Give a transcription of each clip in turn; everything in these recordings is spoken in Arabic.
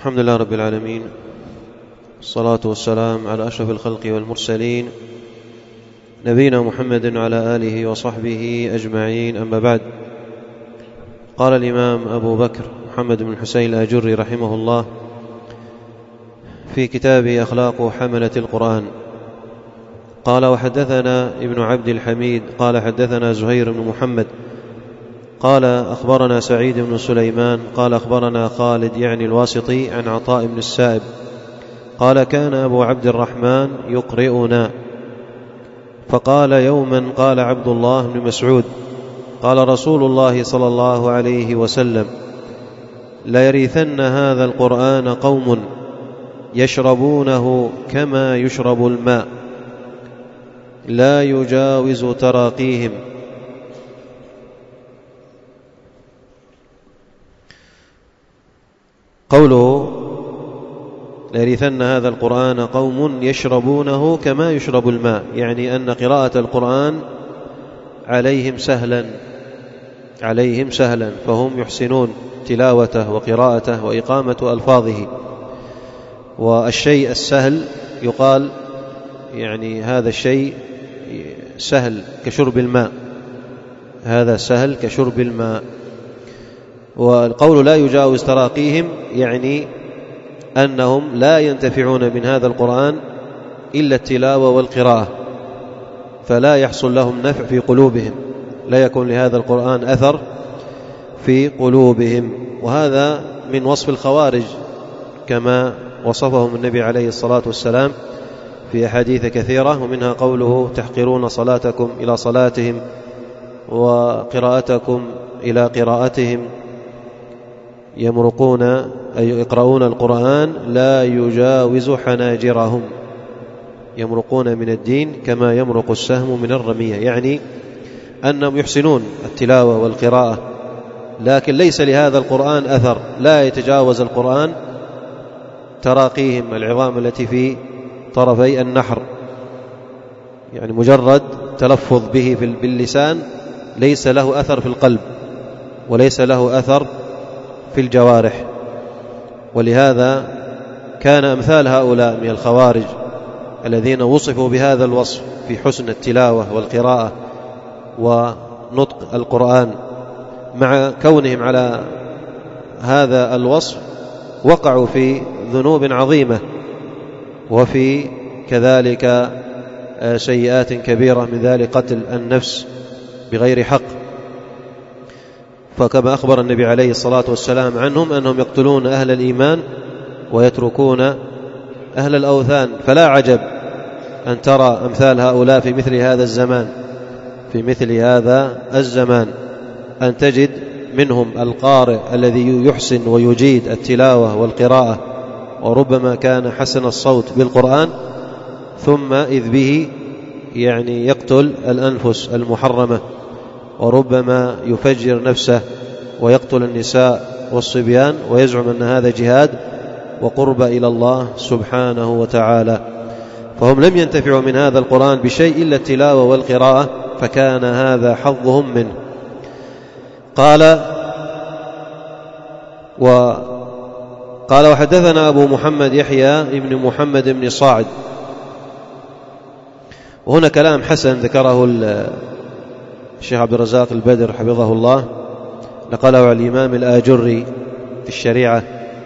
الحمد لله رب العالمين، الصلاة والسلام على أشرف الخلق والمرسلين نبينا محمد وعلى آله وصحبه أجمعين. أما بعد، قال الإمام أبو بكر محمد بن الحسين الآجري رحمه الله في كتابه أخلاق حملة القرآن، قال: وحدثنا ابن عبد الحميد قال حدثنا زهير بن محمد قال أخبرنا سعيد بن سليمان قال أخبرنا خالد يعني الواسطي عن عطاء بن السائب قال: كان أبو عبد الرحمن يقرئنا، فقال يوما: قال عبد الله بن مسعود: قال رسول الله صلى الله عليه وسلم: ليرثن هذا القرآن قوم يشربونه كما يشرب الماء، لا يجاوز تراقيهم. قوله ليرثن هذا القرآن قوم يشربونه كما يشرب الماء، يعني أن قراءة القرآن عليهم سهلا، فهم يحسنون تلاوته وقراءته وإقامة ألفاظه. والشيء السهل يقال يعني هذا الشيء سهل كشرب الماء، هذا سهل كشرب الماء. والقول لا يجاوز تراقيهم يعني أنهم لا ينتفعون من هذا القرآن إلا التلاوة والقراءة، فلا يحصل لهم نفع في قلوبهم، لا يكون لهذا القرآن أثر في قلوبهم. وهذا من وصف الخوارج كما وصفهم النبي عليه الصلاة والسلام في أحاديث كثيرة، ومنها قوله: تحقرون صلاتكم إلى صلاتهم وقراءتكم إلى قراءتهم، يمرقون أي يقرؤون القرآن لا يجاوز حناجرهم، يمرقون من الدين كما يمرق السهم من الرمية، يعني أنهم يحسنون التلاوة والقراءة، لكن ليس لهذا القرآن أثر، لا يتجاوز القرآن تراقيهم العظام التي في طرفي النحر، يعني مجرد تلفظ به باللسان ليس له أثر في القلب وليس له أثر في الجوارح. ولهذا كان أمثال هؤلاء من الخوارج الذين وصفوا بهذا الوصف في حسن التلاوة والقراءة ونطق القرآن، مع كونهم على هذا الوصف وقعوا في ذنوب عظيمة وفي كذلك سيئات كبيرة، من ذلك قتل النفس بغير حق. فكما أخبر النبي عليه الصلاة والسلام عنهم أنهم يقتلون أهل الإيمان ويتركون أهل الأوثان، فلا عجب أن ترى أمثال هؤلاء في مثل هذا الزمان أن تجد منهم القارئ الذي يحسن ويجيد التلاوة والقراءة، وربما كان حسن الصوت بالقرآن، ثم إذ به يعني يقتل الأنفس المحرمة، وربما يفجر نفسه ويقتل النساء والصبيان، ويزعم أن هذا جهاد وقرب إلى الله سبحانه وتعالى. فهم لم ينتفعوا من هذا القرآن بشيء إلا التلاوة والقراءة، فكان هذا حظهم منه. قال وحدثنا أبو محمد يحيى ابن محمد بن صاعد. وهنا كلام حسن ذكره الشيخ عبد الرزاق البدر حفظه الله، نقله عن الإمام الآجري في الشريعة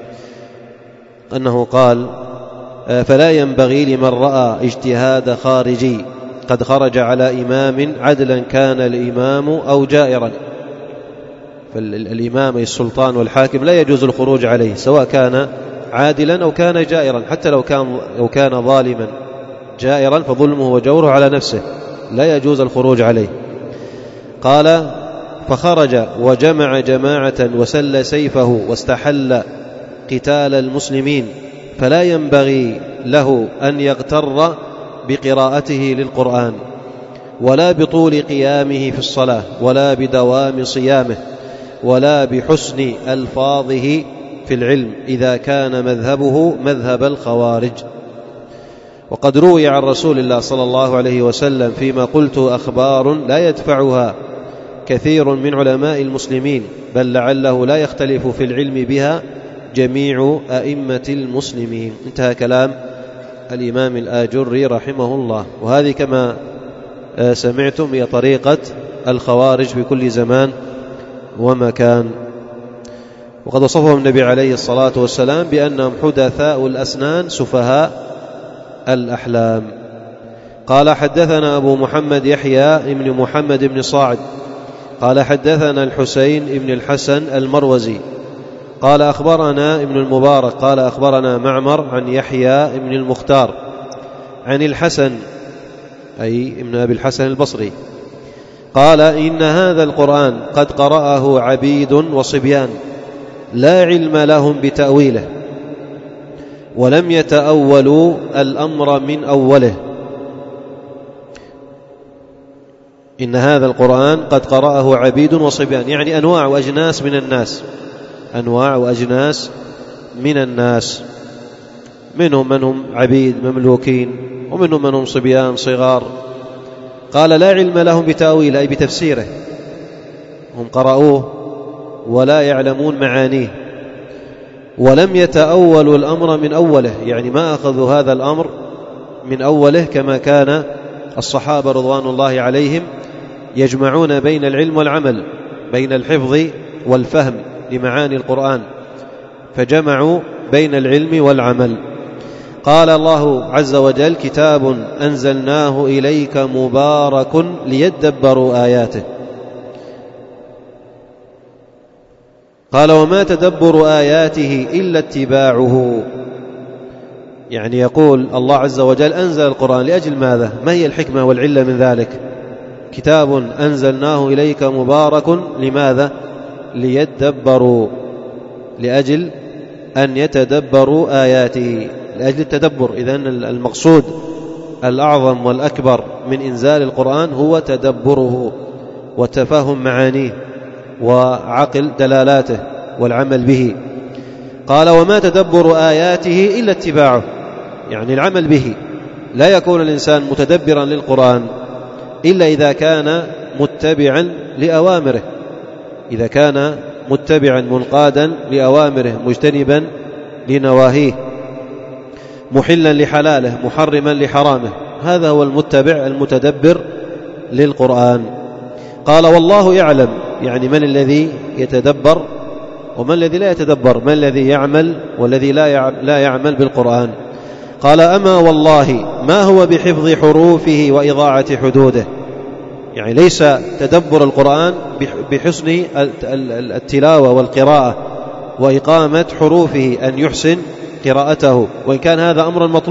أنه قال: فلا ينبغي لمن رأى اجتهاد خارجي قد خرج على إمام عدلا كان الإمام أو جائرا. فالإمام السلطان والحاكم لا يجوز الخروج عليه، سواء كان عادلا أو كان جائرا، حتى لو كان ظالما جائرا فظلمه وجوره على نفسه، لا يجوز الخروج عليه. قال: فخرج وجمع جماعة وسل سيفه واستحل قتال المسلمين، فلا ينبغي له أن يغتر بقراءته للقرآن، ولا بطول قيامه في الصلاة، ولا بدوام صيامه، ولا بحسن ألفاظه في العلم، إذا كان مذهبه مذهب الخوارج. وقد روي عن رسول الله صلى الله عليه وسلم فيما قلت أخبار لا يدفعها كثير من علماء المسلمين، بل لعله لا يختلف في العلم بها جميع أئمة المسلمين. انتهى كلام الإمام الآجري رحمه الله. وهذه كما سمعتم هي طريقة الخوارج في كل زمان ومكان. وقد وصفهم النبي عليه الصلاة والسلام بأنهم حدثاء الأسنان سفهاء الأحلام. قال حدثنا أبو محمد يحيى بن محمد بن صاعد قال حدثنا الحسين بن الحسن المروزي قال أخبرنا ابن المبارك قال أخبرنا معمر عن يحيى بن المختار عن الحسن أي ابن أبي الحسن البصري قال إن هذا القرآن قد قرأه عبيد وصبيان لا علم لهم بتأويله ولم يتأولوا الأمر من أوله. إن هذا القرآن قد قرأه عبيد وصبيان، يعني أنواع وأجناس من الناس، أنواع وأجناس من الناس، منهم من هم عبيد مملوكين ومنهم من هم صبيان صغار. قال لا علم لهم بتأويله أي بتفسيره، هم قرأوه ولا يعلمون معانيه، ولم يتأولوا الأمر من أوله، يعني ما أخذوا هذا الأمر من أوله كما كان الصحابة رضوان الله عليهم يجمعون بين العلم والعمل، بين الحفظ والفهم لمعاني القرآن، فجمعوا بين العلم والعمل. قال الله عز وجل كتاب أنزلناه إليك مبارك ليدبروا آياته. قال وما تدبر آياته إلا اتباعه، يعني يقول الله عز وجل أنزل القرآن لأجل ماذا؟ ما هي الحكمة والعلة من ذلك؟ كتاب أنزلناه إليك مبارك لماذا؟ ليدبروا، لأجل أن يتدبروا آياته، لأجل التدبر. إذن المقصود الأعظم والأكبر من إنزال القرآن هو تدبره وتفهم معانيه وعقل دلالاته والعمل به. قال وما تدبر آياته إلا اتباعه، يعني العمل به. لا يكون الإنسان متدبرا للقرآن إلا إذا كان متبعا لأوامره، إذا كان متبعا منقادا لأوامره مجتنبا لنواهيه، محلا لحلاله محرما لحرامه، هذا هو المتبع المتدبر للقرآن. قال والله يعلم، يعني من الذي يتدبر ومن الذي لا يتدبر، من الذي يعمل والذي لا يعمل بالقرآن. قال أما والله ما هو بحفظ حروفه وإضاعة حدوده، يعني ليس تدبر القرآن بحسن التلاوة والقراءة وإقامة حروفه، أن يحسن قراءته، وإن كان هذا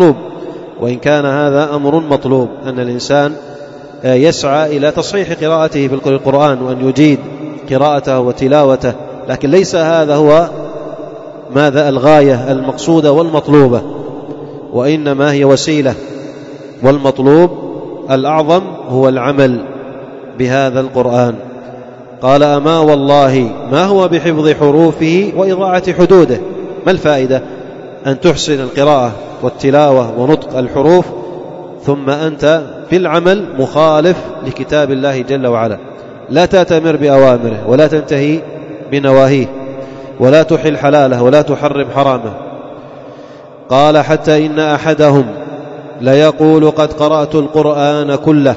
أمر مطلوب، أن الإنسان يسعى إلى تصحيح قراءته في القرآن وأن يجيد قراءته وتلاوته، لكن ليس هذا هو ماذا الغاية المقصودة والمطلوبة، وإنما هي وسيلة، والمطلوب الأعظم هو العمل بهذا القرآن. قال أما والله ما هو بحفظ حروفه وإضاعة حدوده، ما الفائدة أن تحسن القراءة والتلاوة ونطق الحروف ثم أنت في العمل مخالف لكتاب الله جل وعلا، لا تأتمر بأوامره ولا تنتهي بنواهيه ولا تحل حلاله ولا تحرم حرامه. قال حتى إن أحدهم ليقول قد قرأت القرآن كله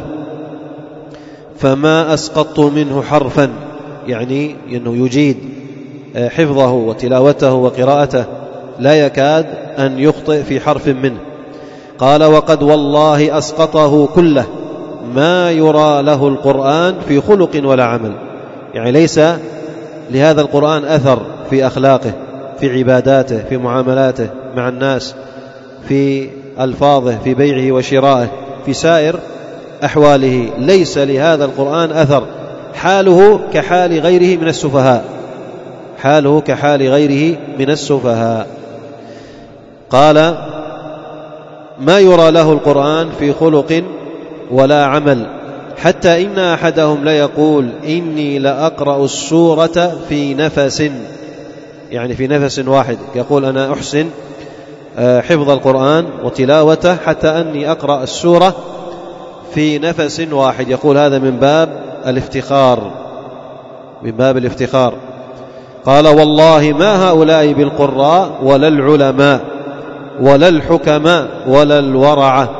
فما أسقطت منه حرفا، يعني أنه يجيد حفظه وتلاوته وقراءته، لا يكاد أن يخطئ في حرف منه. قال وقد والله أسقطه كله ما يرى له القرآن في خلق ولا عمل، يعني ليس لهذا القرآن أثر في أخلاقه، في عباداته، في معاملاته مع الناس، في ألفاظه، في بيعه وشرائه، في سائر أحواله، ليس لهذا القرآن أثر، حاله كحال غيره من السفهاء، حاله كحال غيره من السفهاء. قال ما يرى له القرآن في خلق ولا عمل، حتى إن أحدهم ليقول إني لأقرأ السورة في نفس، يعني في نفس واحد، يقول أنا أحسن حفظ القرآن وتلاوته حتى أني أقرأ السورة في نفس واحد، يقول هذا من باب الافتخار، من باب الافتخار. قال والله ما هؤلاء بالقراء ولا العلماء ولا الحكماء ولا الورعة،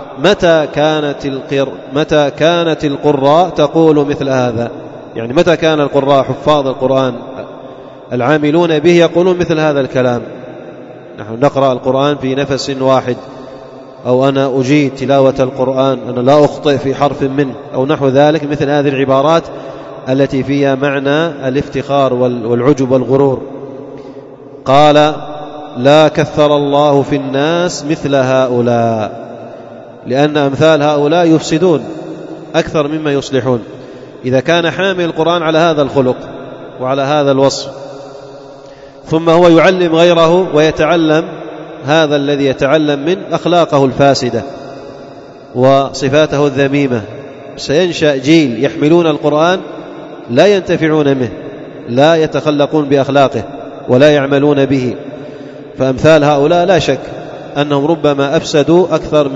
متى كانت القراء تقول مثل هذا؟ يعني متى كان القراء حفاظ القرآن العاملون به يقولون مثل هذا الكلام؟ نحن نقرأ القرآن في نفس واحد، أو أنا أجيد تلاوة القرآن، أنا لا أخطئ في حرف منه، أو نحو ذلك، مثل هذه العبارات التي فيها معنى الافتخار والعجب والغرور. قال لا كثر الله في الناس مثل هؤلاء، لأن أمثال هؤلاء يفسدون أكثر مما يصلحون. إذا كان حامل القرآن على هذا الخلق وعلى هذا الوصف، ثم هو يعلم غيره ويتعلم هذا الذي يتعلم من أخلاقه الفاسدة وصفاته الذميمة، سينشأ جيل يحملون القرآن لا ينتفعون به، لا يتخلقون بأخلاقه ولا يعملون به. فأمثال هؤلاء لا شك أنهم ربما أفسدوا أكثر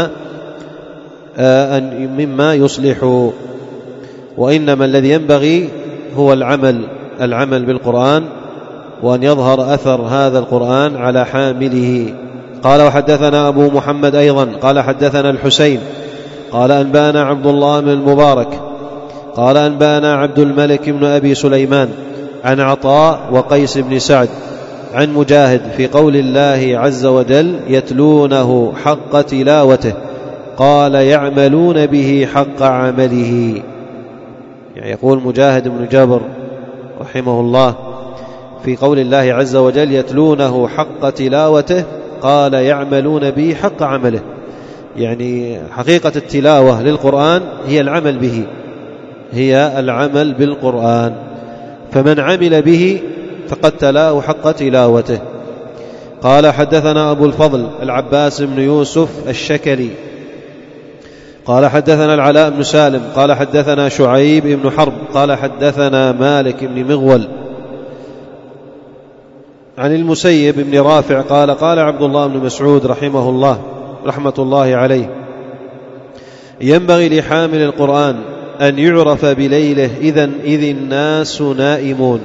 مما يصلحوا. وإنما الذي ينبغي هو العمل بالقرآن، وأن يظهر أثر هذا القرآن على حامله. قال وحدثنا أبو محمد أيضا قال حدثنا الحسين قال أنبانا عبد الله بن المبارك قال أنبانا عبد الملك بن أبي سليمان عن عطاء وقيس بن سعد عن مجاهد في قول الله عز وجل يتلونه حق تلاوته، قال يعملون به حق عمله. يعني يقول مجاهد بن جابر رحمه الله في قول الله عز وجل يتلونه حق تلاوته، قال يعملون به حق عمله. يعني حقيقة التلاوة للقرآن هي العمل به، هي العمل بالقرآن، فمن عمل به فقد تلاه حق تلاوته. قال حدثنا أبو الفضل العباس بن يوسف الشكري قال حدثنا العلاء بن سالم قال حدثنا شعيب بن حرب قال حدثنا مالك بن مغول عن المسيب بن رافع قال قال عبد الله بن مسعود رحمه الله رحمة الله عليه ينبغي لحامل القرآن أن يعرف بليله إذ الناس نائمون،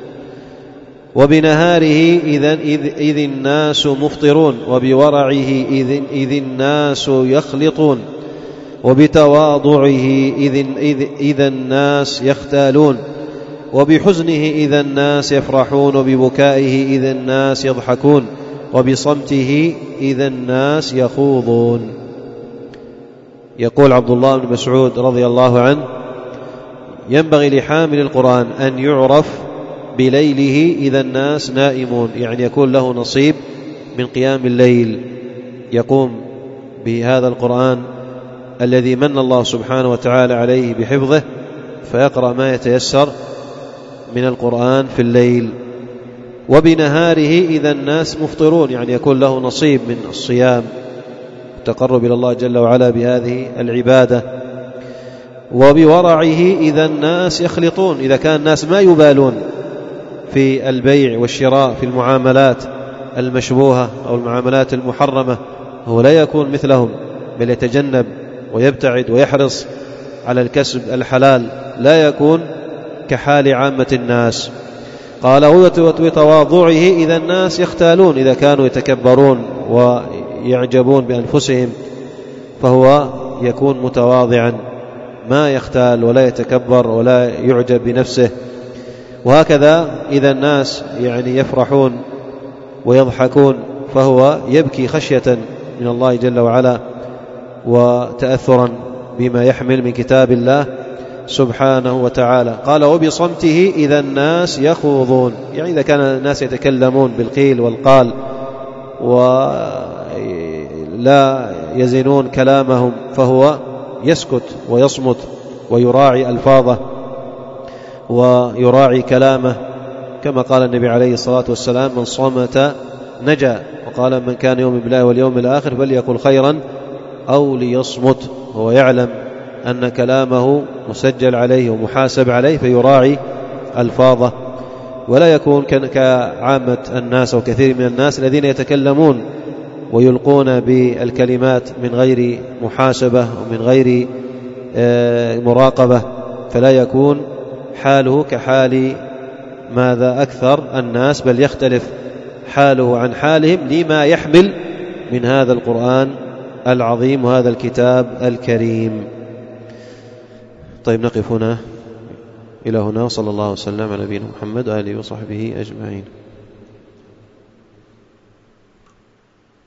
وبنهاره إذ الناس مفطرون، وبورعه إذ الناس يخلطون، وبتواضعه إذا الناس يختالون، وبحزنه إذا الناس يفرحون، وببكائه إذا الناس يضحكون، وبصمته إذا الناس يخوضون. يقول عبد الله بن مسعود رضي الله عنه ينبغي لحامل القرآن أن يعرف بليله إذا الناس نائمون، يعني يكون له نصيب من قيام الليل، يقوم بهذا القرآن الذي من الله سبحانه وتعالى عليه بحفظه، فيقرأ ما يتيسر من القرآن في الليل. وبنهاره إذا الناس مفطرون، يعني يكون له نصيب من الصيام التقرب إلى الله جل وعلا بهذه العبادة. وبورعه إذا الناس يخلطون، إذا كان الناس ما يبالون في البيع والشراء في المعاملات المشبوهة أو المعاملات المحرمة، هو لا يكون مثلهم، بل يتجنب ويبتعد ويحرص على الكسب الحلال، لا يكون كحال عامة الناس. قال وتواضعه إذا الناس يختالون، إذا كانوا يتكبرون ويعجبون بأنفسهم فهو يكون متواضعا، ما يختال ولا يتكبر ولا يعجب بنفسه. وهكذا إذا الناس يعني يفرحون ويضحكون فهو يبكي خشية من الله جل وعلا وتأثرا بما يحمل من كتاب الله سبحانه وتعالى. قال وبصمته إذا الناس يخوضون، يعني إذا كان الناس يتكلمون بالقيل والقال ولا يزنون كلامهم فهو يسكت ويصمت ويراعي ألفاظه ويراعي كلامه، كما قال النبي عليه الصلاة والسلام من صمت نجا، وقال من كان يؤمن بالله واليوم الآخر فليقل خيرا أو ليصمت. هو يعلم أن كلامه مسجل عليه ومحاسب عليه فيراعي ألفاظه، ولا يكون كعامة الناس أو كثير من الناس الذين يتكلمون ويلقون بالكلمات من غير محاسبة ومن غير مراقبة، فلا يكون حاله كحال ماذا أكثر الناس، بل يختلف حاله عن حالهم لما يحمل من هذا القرآن العظيم وهذا الكتاب الكريم. طيب نقف هنا إلى هنا، صلى الله وسلم على نبينا محمد وآله وصحبه أجمعين.